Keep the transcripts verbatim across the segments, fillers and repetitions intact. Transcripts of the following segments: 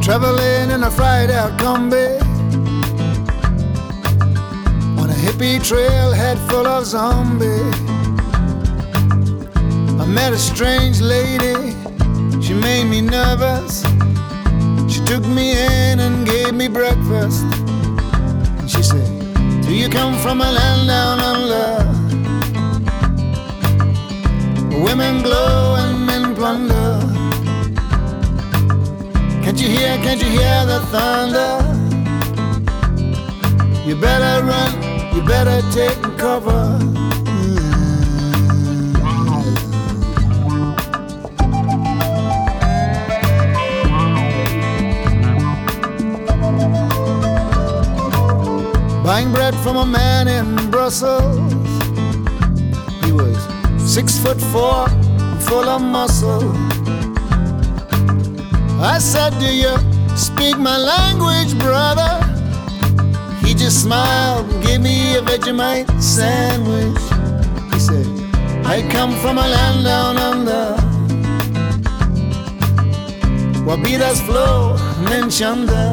traveling in a fried out combi on a hippie trailhead full of zombies. I met a strange lady, she made me nervous. She took me in and gave me breakfast. And she said, do you come from a land down under, where women glow and men plunder? Can't you hear, can't you hear the thunder? You better run, you better take cover. Buying bread from a man in Brussels. He was six foot four, full of muscle. I said, do you speak my language, brother? He just smiled and gave me a Vegemite sandwich. He said, I come from a land down under, where beaters flow and then chunder.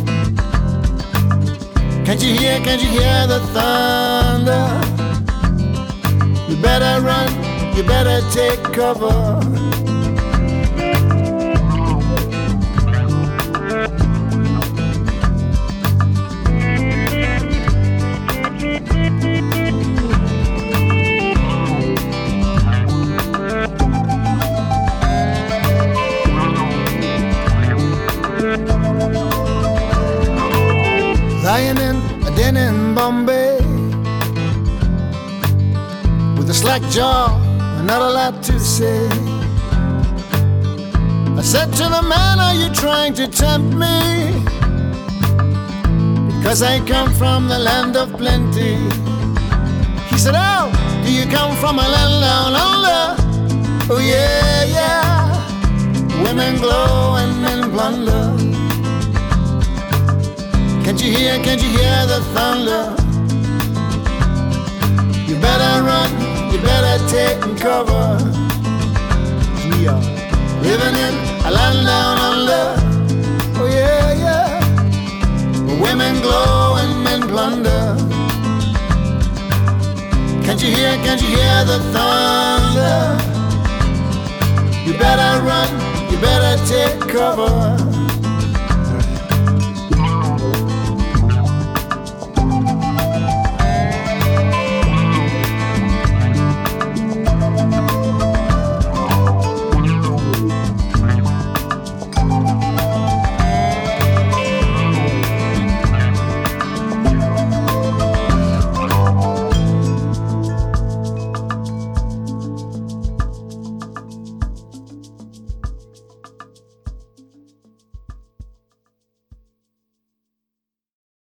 Can't you hear, can't you hear the thunder? You better run, you better take cover. Lying in a den in Bombay, with a slack jaw and not a lot to say. I said to the man, are you trying to tempt me? Because I come from the land of plenty. He said, oh, do you come from a land down under? Oh yeah, yeah, women glow and men plunder. Can't you hear, can't you hear the thunder? You better run, you better take cover. We are living in a land down under. Oh yeah, yeah, where women glow and men plunder. Can't you hear, can't you hear the thunder? You better run, you better take cover.